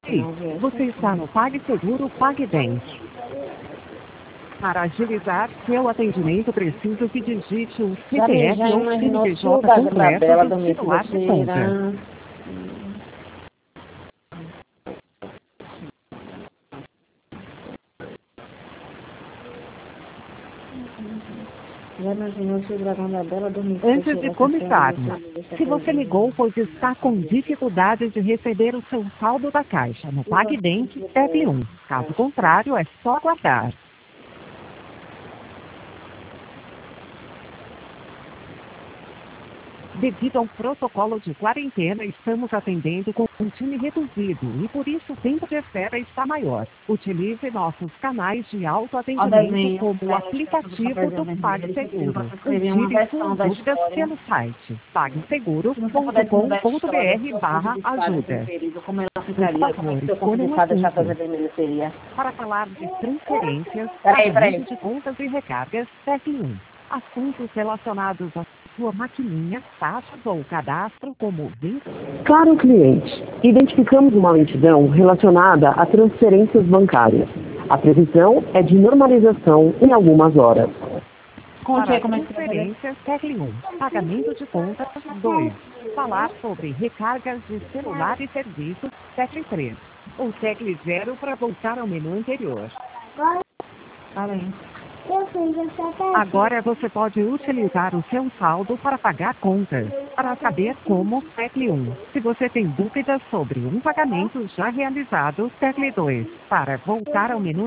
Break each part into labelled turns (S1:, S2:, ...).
S1: Ei, você está no PagSeguro PagBank. Para agilizar seu atendimento, preciso que digite o CPF ou CNPJ completo do titular de conta. Antes de começarmos, se você ligou pois está com dificuldade de receber o seu saldo da Caixa no PagBank, tecle 1. Caso contrário, é só aguardar. Devido ao protocolo de quarentena, estamos atendendo com um time reduzido e por isso o tempo de espera está maior. Utilize nossos canais de autoatendimento como o aplicativo do PagSeguro. Tire suas dúvidas pelo site pagseguro.com.br/ajuda. Por favor, escolha um assunto. Para falar de transferências, pagamento de contas e recargas, tecle 1. Assuntos relacionados a sua maquininha, taxas ou cadastro como vínculo.
S2: Caro cliente, identificamos uma lentidão relacionada a transferências bancárias. A previsão é de normalização em algumas horas.
S1: Para transferências, tecle 1. Pagamento de contas, 2. Falar sobre recargas de celular e serviços, tecle 3. Ou tecle 0 para voltar ao menu anterior. Agora você pode utilizar o seu saldo para pagar contas. Para saber como, tecle 1. Se você tem dúvidas sobre um pagamento já realizado, tecle 2. Para voltar ao menu...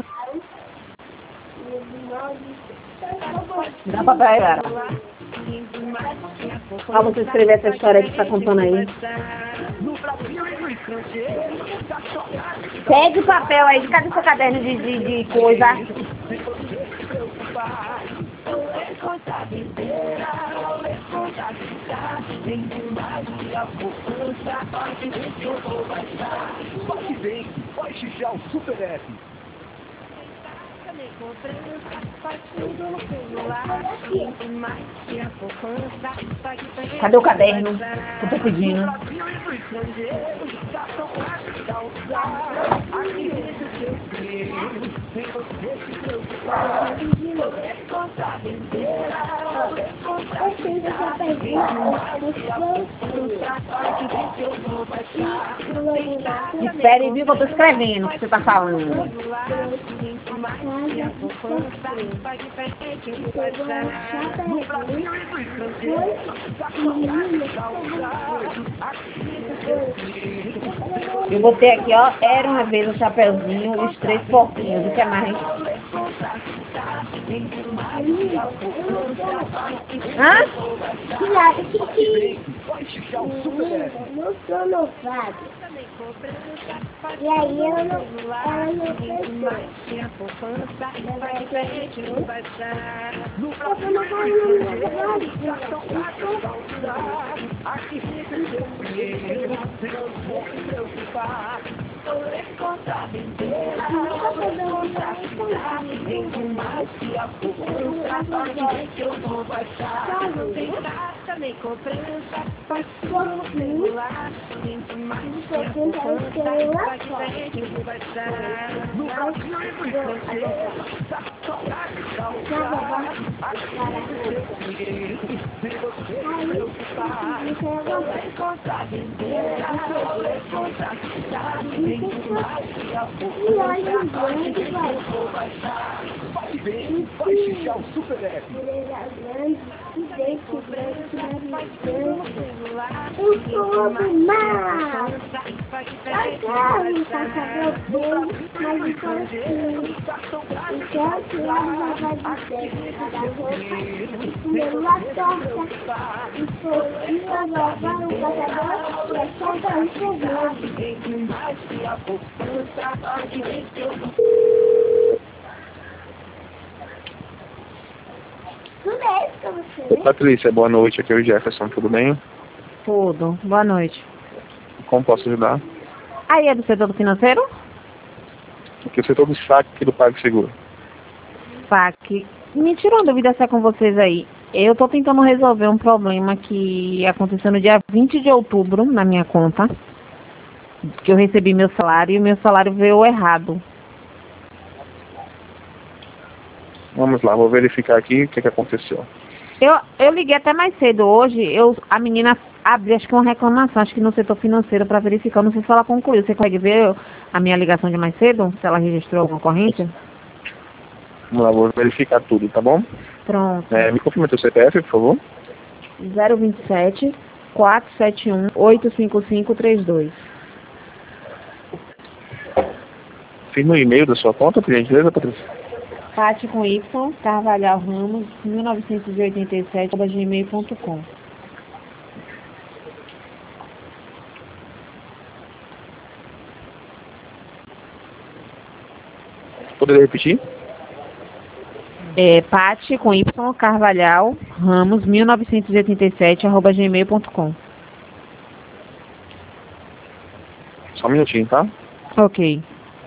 S3: Dá pra pegar. Pra você escrever essa história que você tá contando aí. Pegue o papel aí. Cadê seu caderno de coisa?
S4: PagBank, baixe já o Super App.
S3: Cadê o caderno que eu tô pedindo? Espere, viu, que eu tô escrevendo o que você tá falando. Eu botei aqui, ó, era uma vez o Chapeuzinho e os 3 porquinhos. O que é mais? Hã?
S5: Não sou novato. E aí ela não pensou.
S4: Baixe já o Super App.
S6: Oi, Patrícia, boa noite, aqui é o Jefferson, tudo bem?
S3: Tudo. Boa noite.
S6: Como posso ajudar?
S3: Aí é do setor financeiro?
S6: Aqui o setor do saque aqui do PagSeguro.
S3: PAC. Me tirou uma dúvida essa com vocês aí. Eu tô tentando resolver um problema que aconteceu no dia 20 de outubro na minha conta. que eu recebi meu salário e o meu salário veio errado.
S6: Vamos lá, vou verificar aqui o que aconteceu.
S3: Eu liguei até mais cedo hoje, a menina abriu acho que uma reclamação, acho que no setor financeiro para verificar, não sei se ela concluiu. Você consegue ver a minha ligação de mais cedo? Se ela registrou alguma ocorrência?
S6: Vamos lá, vou verificar tudo, tá bom?
S3: Pronto.
S6: Me confirma teu CPF, por favor.
S3: 027 471 85532.
S6: Firma o e-mail da sua conta, por gentileza, Patrícia.
S3: Pati com Y, Carvalhal Ramos, 1987@gmail.com.
S6: Poderia repetir?
S3: Pati com Y, Carvalhal Ramos, 1987@gmail.com.
S6: Só um minutinho, tá?
S3: Ok.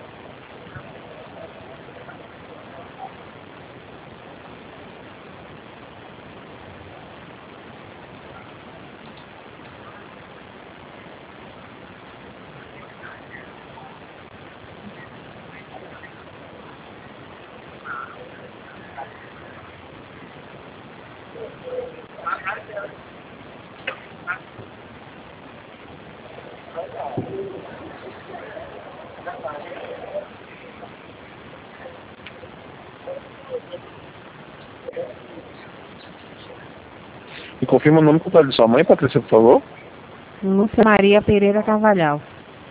S6: Me confirma o nome completo de sua mãe, Patrícia, por favor.
S3: Lúcia Maria Pereira Carvalhal.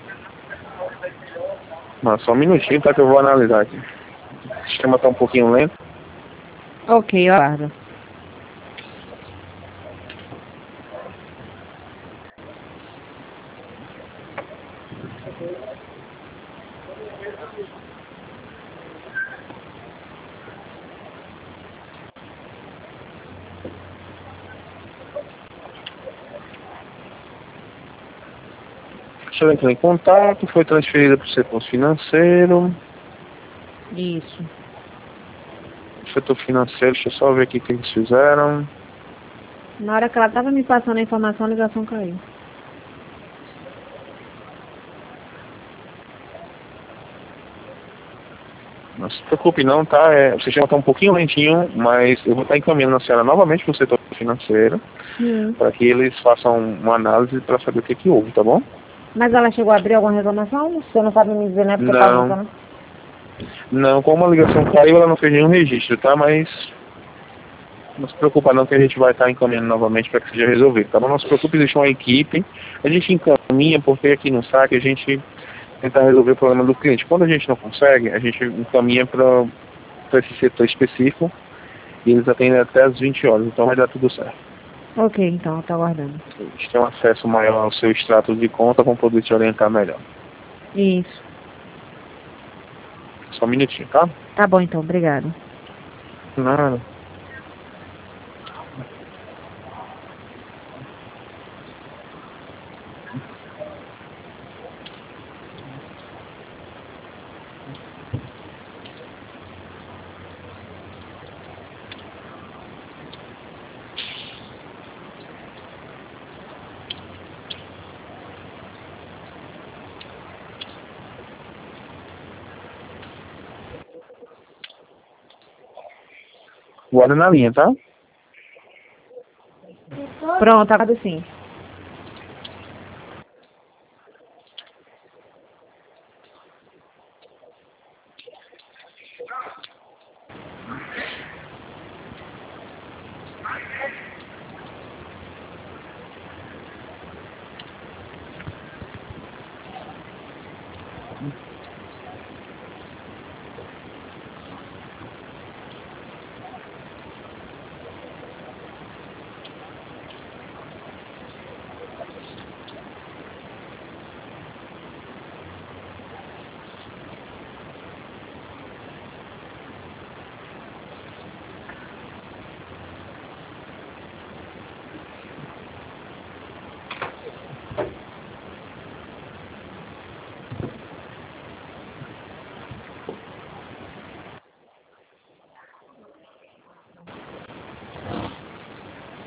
S6: Mas só um minutinho, tá? Que eu vou analisar aqui. O sistema tá um pouquinho lento.
S3: Ok, eu aguardo.
S6: Deixa eu entrar em contato. Foi transferida para o setor financeiro.
S3: Isso.
S6: Setor financeiro, deixa eu só ver aqui o que eles fizeram.
S3: Na hora que ela estava me passando a informação, a ligação caiu.
S6: Não se preocupe não, tá? O sistema está um pouquinho lentinho, mas eu vou estar encaminhando a senhora novamente para o setor financeiro, para que eles façam uma análise para saber o que houve, tá bom?
S3: Mas ela chegou a abrir alguma reclamação? Você não sabe me dizer, né? Porque
S6: Não. Não, como a ligação caiu, ela não fez nenhum registro, tá? Mas não se preocupa não que a gente vai estar encaminhando novamente para que seja resolvido, tá bom? Não se preocupe, existe uma equipe, a gente encaminha, porque aqui no SAC a gente tenta resolver o problema do cliente. Quando a gente não consegue, a gente encaminha para esse setor específico e eles atendem até às 20 horas, então vai dar tudo certo.
S3: Ok, então, tá aguardando.
S6: A gente tem um acesso maior ao seu extrato de conta para poder te orientar melhor.
S3: Isso.
S6: Só um minutinho, tá?
S3: Tá bom, então, obrigado.
S6: Nada. Guarda na linha, tá?
S3: Pronto, aguardo sim.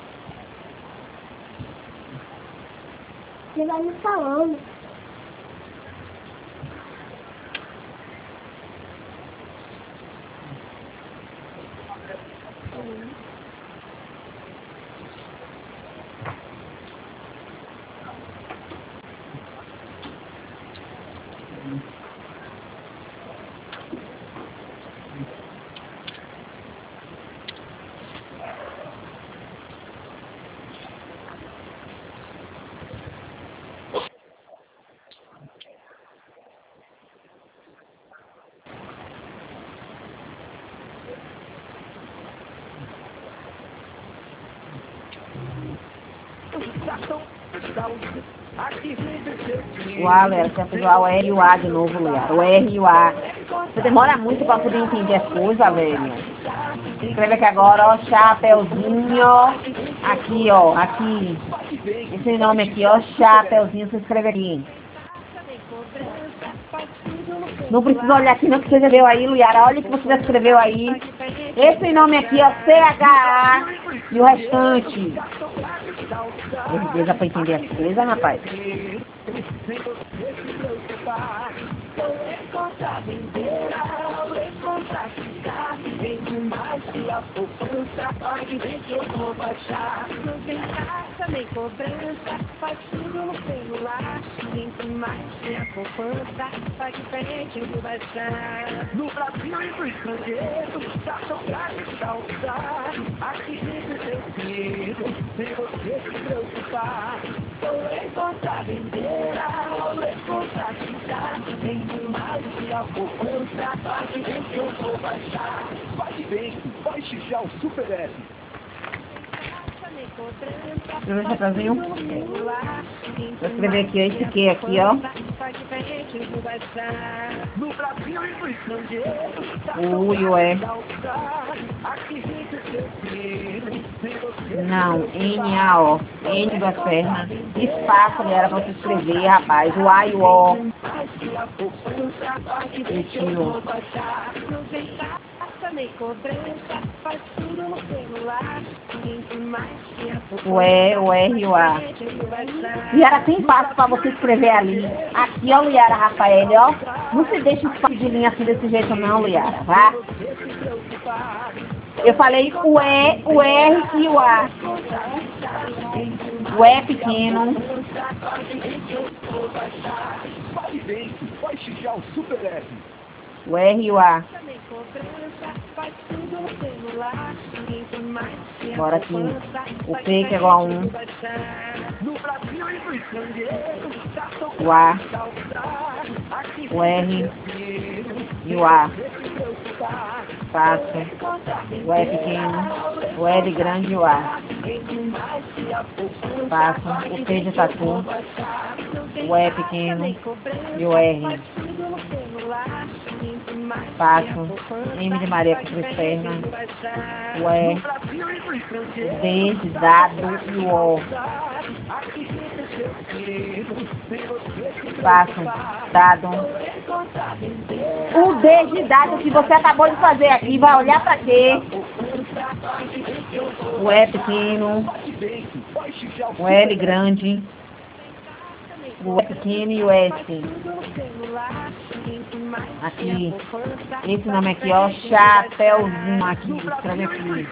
S5: Você vai me falando.
S3: O A, Luiara, você fez o R e o A de novo, Luiara. O R e o A. Você demora muito pra poder entender as coisas, velho. Escreve aqui agora, ó, chapeuzinho. Aqui, ó, aqui. Esse nome aqui, ó, chapeuzinho, você escreve aqui. Não precisa olhar aqui não que você escreveu aí, Luiara. Olha o que você já escreveu aí. Esse nome aqui, ó, CHA e o restante. Dá pra entender as coisas, rapaz.
S1: Também cobrança, faz tudo no celular. Muito mais que a poupança, vai diferente do baixar. No Brasil e no estrangeiro, já são grátis pra usar. Aqui dentro seu dinheiro, sem você se preocupar. Rolê contra vendeira, rolê contra quitar. Muito mais que a poupança, vai diferente que eu vou baixar. Baixe já o Super App.
S3: Escreveu o chapeuzinho? Vou escrever aqui, ó, esse que aqui, ó. O e o E. Não, N, A, O. N das pernas. Espaço, era pra você escrever, rapaz. O A e o O. Retiro. O E, o R e o A. Liara, tem passo pra você escrever ali. Aqui, ó, Liara, Rafael, ó. Não se deixe espaço de linha assim desse jeito não, Liara, tá? Eu falei o E, o R e o A. O E pequeno. O R e o A. Bora aqui. O P que é igual a 1. O A. O R e o A. Fácil. O E pequeno. O L grande e o A. Fácil. O P de tatu. O E pequeno e o R. Fácil. M de Maria com três pernas. O E. O D de dado e o O. Fácil. Dado. O D de dado que você acabou de fazer aqui, vai olhar pra quê? O E pequeno. O L grande. O E pequeno e o S. Aqui. Esse nome aqui, ó. Chapeuzinho aqui. Escreve aqui.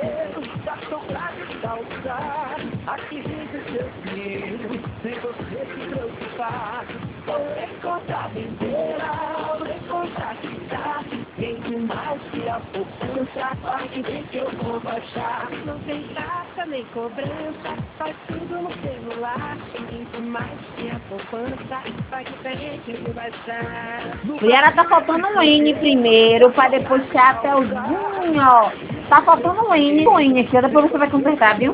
S1: Não tem taxa nem cobrança, faz tudo no celular. Muito mais que a poupança, vai diferente do baixar.
S3: Liara, tá faltando um N primeiro, pra depois chapeuzinho, ó. Tá faltando um N aqui, ó. Depois você vai consertar, viu?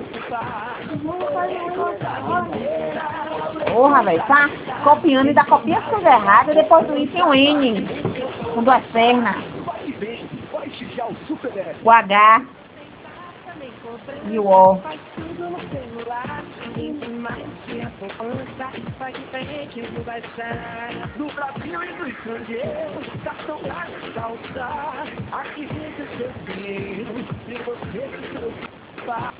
S3: Porra, velho, tá copiando e dá copia tudo errado. Depois do I tem um N com duas pernas. O H e o O.
S1: No Brasil e no estrangeiro, cartão grátis pra usar. Aqui dentro seu dinheiro, se você se preocupar.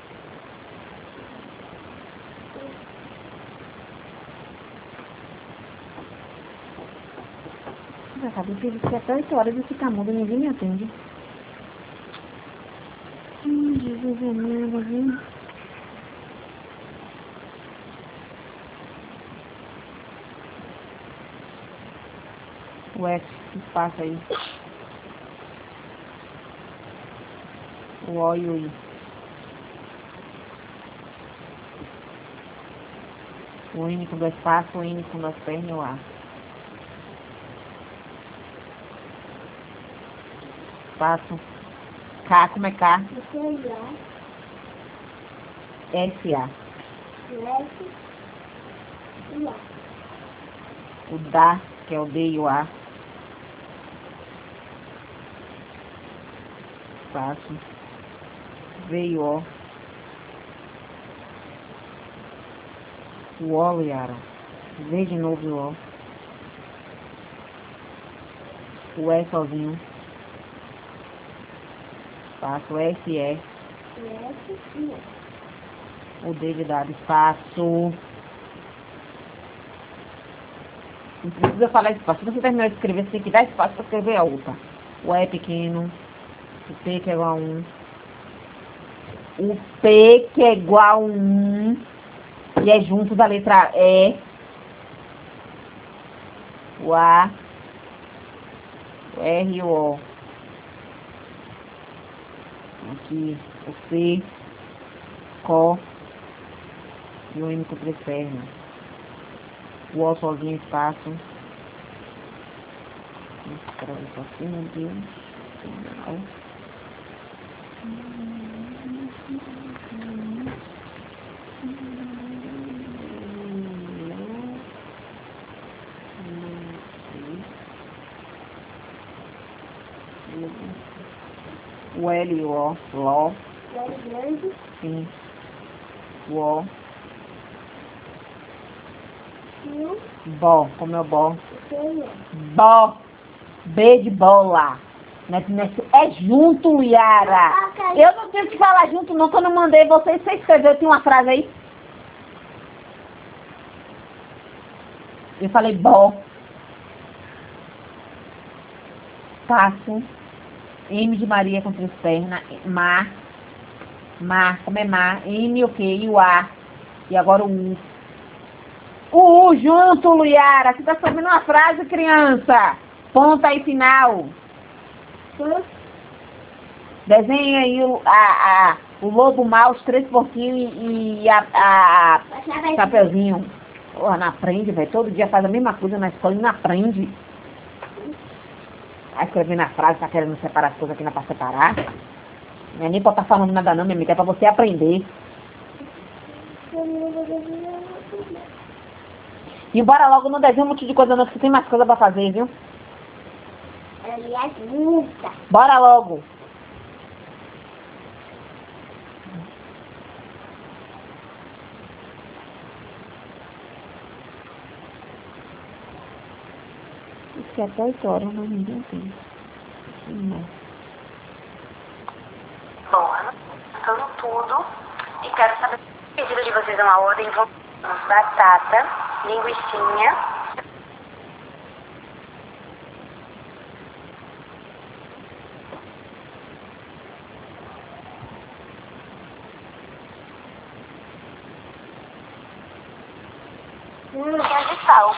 S3: Já sabe que ele fica até 8 horas de ficar mudo e ninguém me atende. Jesus é nada, viu? O S, espaço aí. O O e o I. O N com 2 passos, o N com 2 pernas e o A. Espaço. K, como é K? S-A. O DA, que é o D e o A. Espaço. V e o O. O O, Liara. V de novo o O. O E sozinho. Espaço. S e E. O D de dado. Espaço. Não precisa falar espaço. Se você terminar de escrever, você tem que dar espaço para escrever a outra. O E é pequeno. O P que é igual a 1. O P que é igual a 1. E é junto da letra E. O A. O R e o O. Aqui. O C. Có. E o M com 3 pernas. O O sozinho, espaço. Escreve isso aqui, meu Deus. Final. O L e o O. Ló. Sim. O O. Bó, como é o bó? Bó. B de bola. É junto, Yara. Eu não tenho que falar junto não, quando eu mandei vocês, você escreveu, tinha uma frase aí. Eu falei bó. Passo. M de Maria com 3 pernas. Mar. Mar, como é mar? M o quê? E o A. E agora o U. O U junto, Luiara. Você tá sabendo uma frase, criança? Ponta aí, final. Desenha aí o lobo mau, os 3 porquinhos e a chapeuzinho. Porra, não aprende, velho. Todo dia faz a mesma coisa na escola e não aprende. Vai escrevendo a frase, tá querendo separar as coisas aqui, não é pra separar. Não é nem pra estar falando nada não, minha amiga, é pra você aprender. E bora logo, não desenha um monte de coisa não, que tem mais coisa pra fazer, viu? Bora logo. Isso que é até 8 horas, mas ninguém tem. Não.
S7: Bom, anotando tudo e quero saber o pedido de vocês é uma ordem. Vamos batata, linguiçinha. De sal.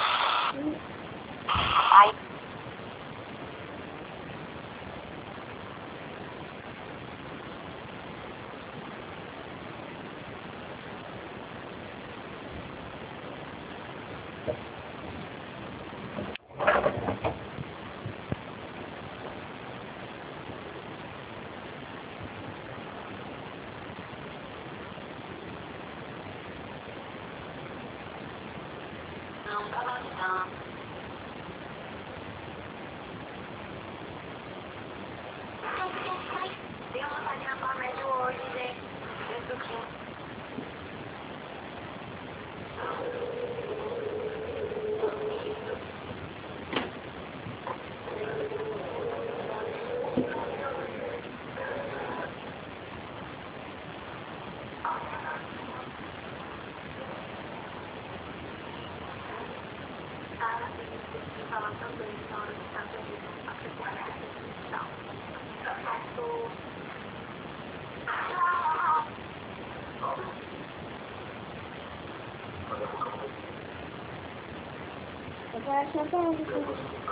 S7: Aí. Tem uma farinha para médio hoje, gente. Isso aqui.
S5: só pra...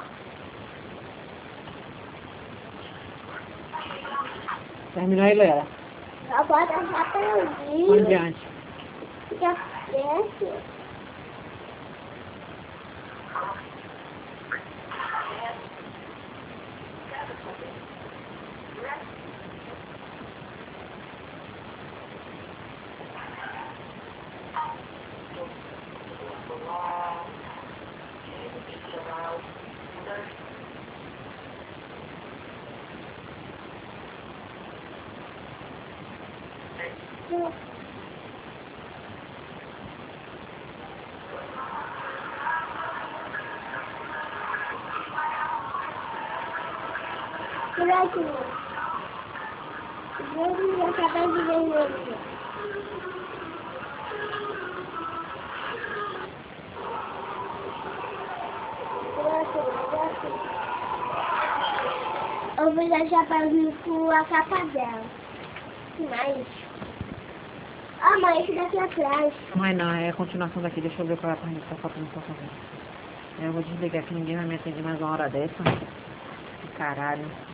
S3: Terminou aí, Leila?
S5: Só bota chapéuzinho.
S3: Vamos adiante.
S5: Fica perto. Por aqui. Eu acabei de ver aqui. Eu vou já chapéuzinho com a capa dela. Mas... Ah, mãe, esse daqui atrás.
S3: Mãe, não, é a continuação daqui. Deixa eu ver qual é a parte que tá faltando pra fazer. Eu vou desligar que ninguém vai me atender mais uma hora dessa. Caralho.